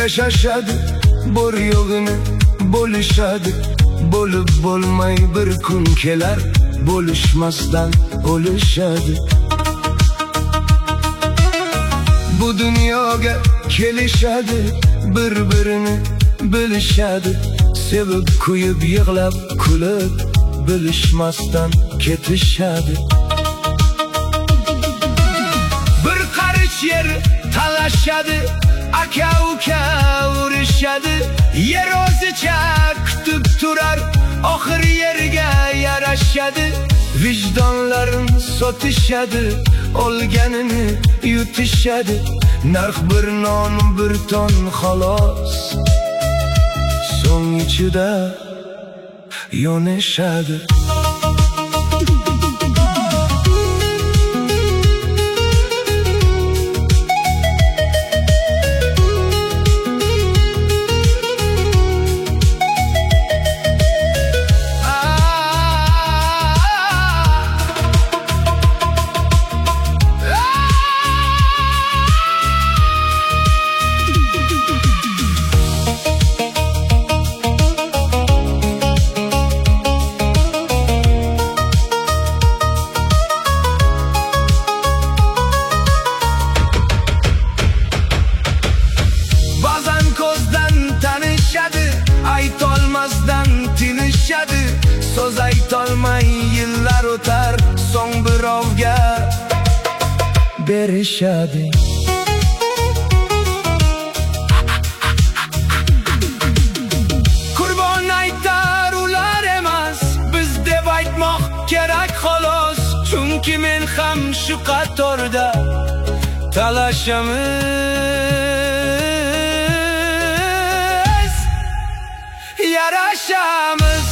yashashadi, bor yo'g'ini bo'lishadi. Bo'lib bo'lmay bir kun kelar, bo'lishmasdan o'lishadi. Bu dunyoga kelishadi, bir-birini bilishadi. Sevib kuyib yig'lab kulib, bilishmasdan ketishadi. Bir qarich yer talashadi, aka-uka urishadi. Yer o'zicha kutib turar, oxir yerga yarashadi. Vijdonlarin sotishadi, olganini yutishadi. Narx bir non bir ton xolos, so'ng ichida yonishadi. Aytolmasdan tinishadi, so'z aytolmay yillar o'tar, so'ng birovga berishadi. Qurbon aytar ular emas, biz deb aytmoq kerak xolos. Chunki men ham shu qatorda talashamiz, yarashamiz.